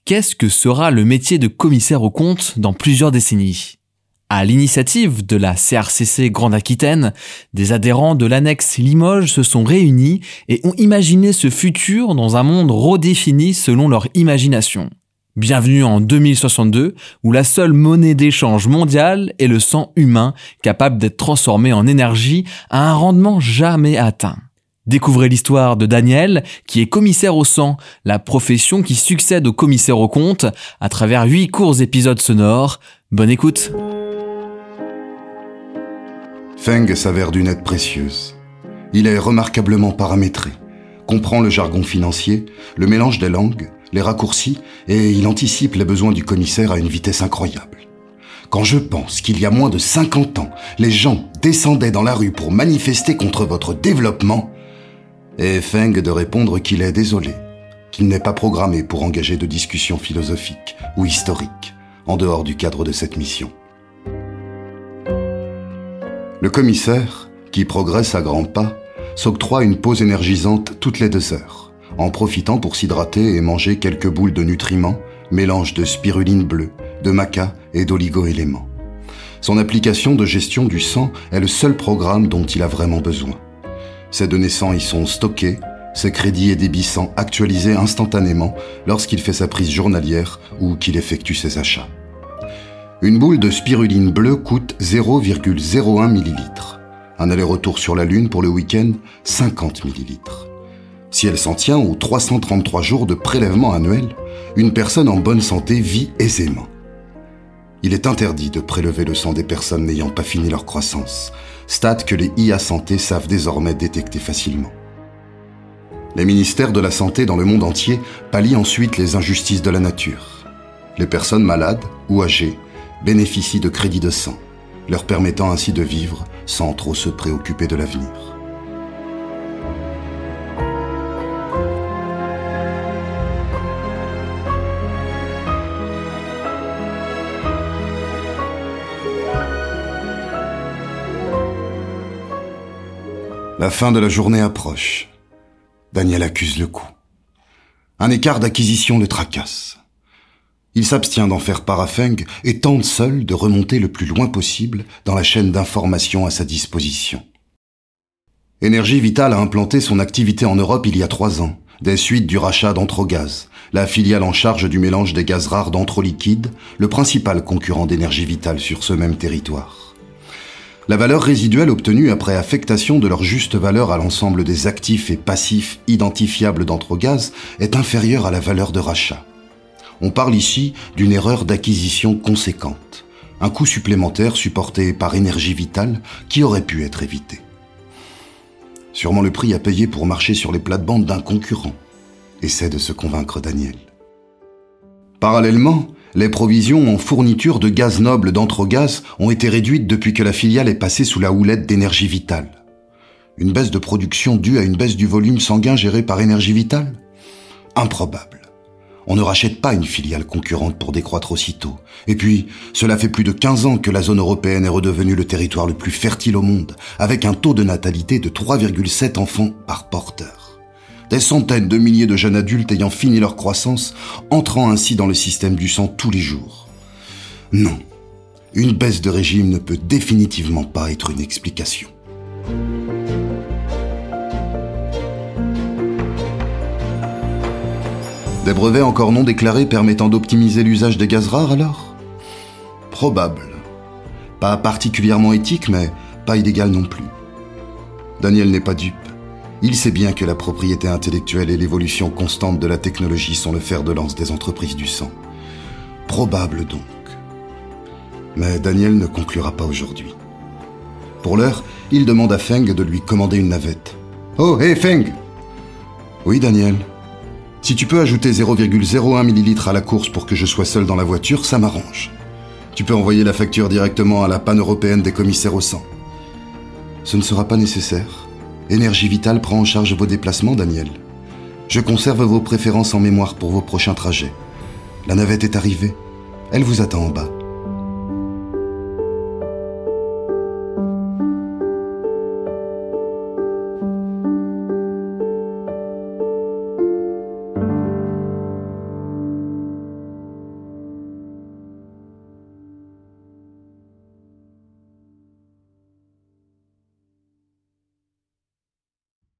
qu'est-ce que sera le métier de commissaire aux comptes dans plusieurs décennies ? À l'initiative de la CRCC Grande Aquitaine, des adhérents de l'annexe Limoges se sont réunis et ont imaginé ce futur dans un monde redéfini selon leur imagination. Bienvenue en 2062, où la seule monnaie d'échange mondiale est le sang humain capable d'être transformé en énergie à un rendement jamais atteint. Découvrez l'histoire de Daniel, qui est commissaire au sang, la profession qui succède au commissaire aux comptes, à travers 8 courts épisodes sonores. Bonne écoute. Feng s'avère d'une aide précieuse. Il est remarquablement paramétré, comprend le jargon financier, le mélange des langues, les raccourcis, et il anticipe les besoins du commissaire à une vitesse incroyable. Quand je pense qu'il y a moins de 50 ans, les gens descendaient dans la rue pour manifester contre votre développement, et Feng de répondre qu'il est désolé, qu'il n'est pas programmé pour engager de discussions philosophiques ou historiques, en dehors du cadre de cette mission. Le commissaire, qui progresse à grands pas, s'octroie une pause énergisante toutes les 2 heures, en profitant pour s'hydrater et manger quelques boules de nutriments, mélange de spiruline bleue, de maca et d'oligo-éléments. Son application de gestion du sang est le seul programme dont il a vraiment besoin. Ses données sang y sont stockées, ses crédits et débits sang actualisés instantanément lorsqu'il fait sa prise journalière ou qu'il effectue ses achats. Une boule de spiruline bleue coûte 0,01 ml. Un aller-retour sur la Lune pour le week-end, 50 ml. Si elle s'en tient aux 333 jours de prélèvement annuel, une personne en bonne santé vit aisément. Il est interdit de prélever le sang des personnes n'ayant pas fini leur croissance, stade que les IA Santé savent désormais détecter facilement. Les ministères de la Santé dans le monde entier pallient ensuite les injustices de la nature. Les personnes malades ou âgées bénéficient de crédits de sang, leur permettant ainsi de vivre sans trop se préoccuper de l'avenir. La fin de la journée approche. Daniel accuse le coup. Un écart d'acquisition le tracasse. Il s'abstient d'en faire part à Feng et tente seul de remonter le plus loin possible dans la chaîne d'information à sa disposition. Énergie Vitale a implanté son activité en Europe il y a 3 ans, des suites du rachat d'Antrogaz, la filiale en charge du mélange des gaz rares d'Antroliquide, le principal concurrent d'Énergie Vitale sur ce même territoire. La valeur résiduelle obtenue après affectation de leur juste valeur à l'ensemble des actifs et passifs identifiables d'Antrogaz est inférieure à la valeur de rachat. On parle ici d'une erreur d'acquisition conséquente, un coût supplémentaire supporté par Énergie Vitale qui aurait pu être évité. Sûrement le prix à payer pour marcher sur les plates-bandes d'un concurrent, essaie de se convaincre Daniel. Parallèlement, les provisions en fourniture de gaz noble d'Antrogaz ont été réduites depuis que la filiale est passée sous la houlette d'Énergie Vitale. Une baisse de production due à une baisse du volume sanguin géré par Énergie Vitale ? Improbable. On ne rachète pas une filiale concurrente pour décroître aussitôt. Et puis, cela fait plus de 15 ans que la zone européenne est redevenue le territoire le plus fertile au monde, avec un taux de natalité de 3,7 enfants par porteur. Des centaines de milliers de jeunes adultes ayant fini leur croissance, entrant ainsi dans le système du sang tous les jours. Non, une baisse de régime ne peut définitivement pas être une explication. Des brevets encore non déclarés permettant d'optimiser l'usage des gaz rares alors ? Probable. Pas particulièrement éthique, mais pas illégal non plus. Daniel n'est pas dupe. Il sait bien que la propriété intellectuelle et l'évolution constante de la technologie sont le fer de lance des entreprises du sang. Probable donc. Mais Daniel ne conclura pas aujourd'hui. Pour l'heure, il demande à Feng de lui commander une navette. « Oh, hé Feng !»« Oui, Daniel. Si tu peux ajouter 0,01 ml à la course pour que je sois seul dans la voiture, ça m'arrange. Tu peux envoyer la facture directement à la pan-européenne des commissaires au sang. » Ce ne sera pas nécessaire. Énergie Vitale prend en charge vos déplacements, Daniel. Je conserve vos préférences en mémoire pour vos prochains trajets. La navette est arrivée. Elle vous attend en bas.